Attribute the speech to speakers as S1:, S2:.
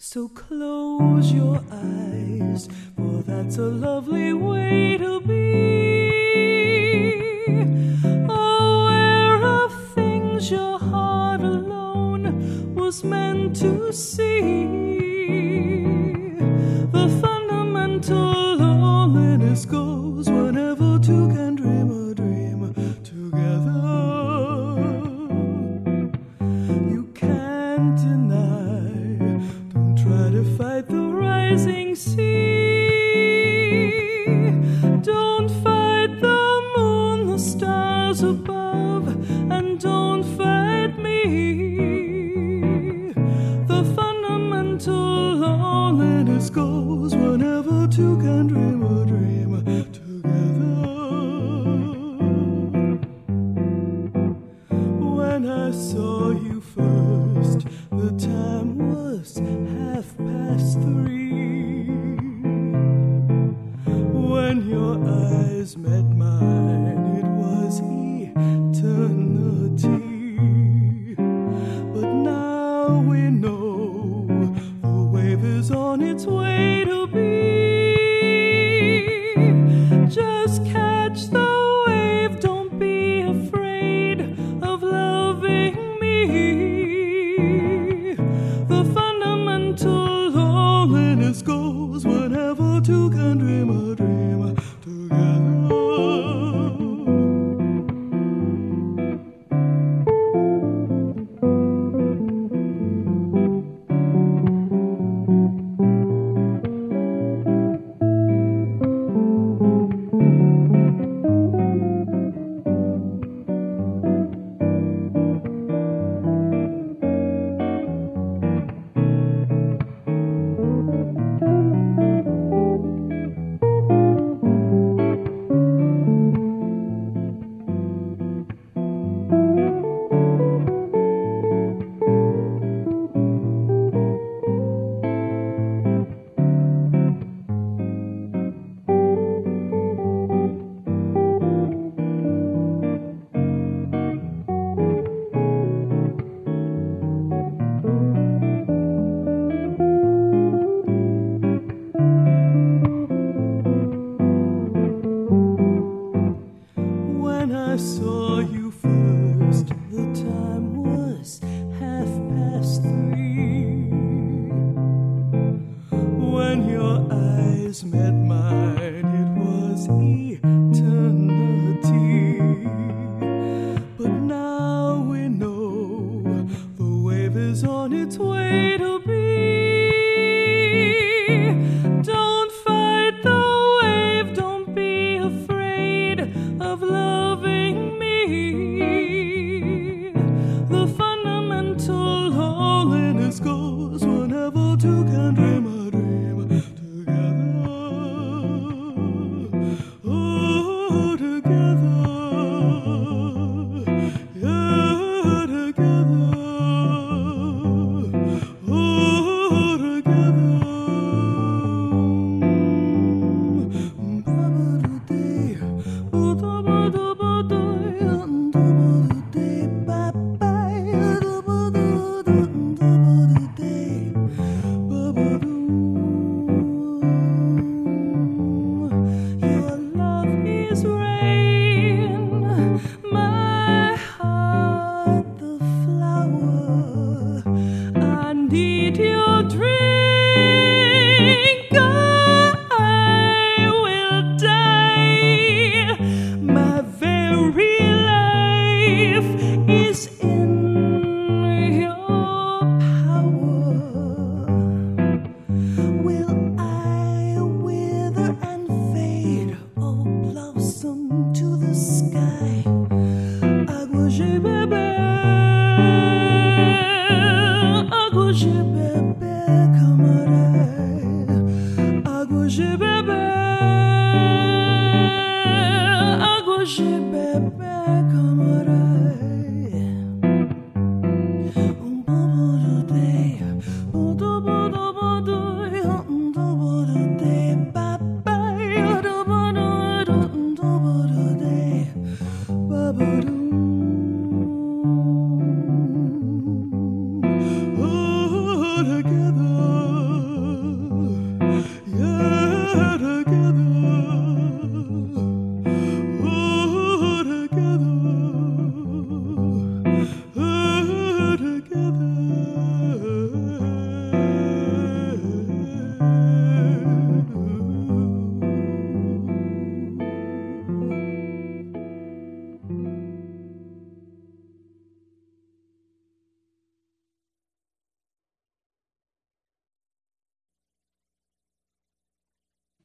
S1: So close your eyes, for that's a lovely way to be. Aware of things your heart alone was meant to see. The fundamental loneliness goes whenever two can dream a dream together. You can't deny, don't try to fight the rising sea. Don't fight the moon, the stars above, and don't fight me. The fundamental loneliness goes whenever two can dream a dream together. When I saw you first, the time was 3:30. When your eyes met mine, it was eternity. But now we know the wave is on its way to be. Just catch the wave, don't be afraid of loving me. The fundamental loneliness goes whenever two can dream a dream together. When I saw you first, the time was 3:30. When your eyes met mine, it was eternity. But now we know the wave is on its way to be. Don't fight the wave, don't be afraid of loving me. The fundamental loneliness goes whenever two can dream a dream together. Oh, together. Yeah, together. Oh, together. Ba-ba-do-dee, your love is rain, my heart the flower. I need your drink, I will die. My very life is in your power. Will I wither and fade or blossom to the sky? Agua, bébé, agua, bébé.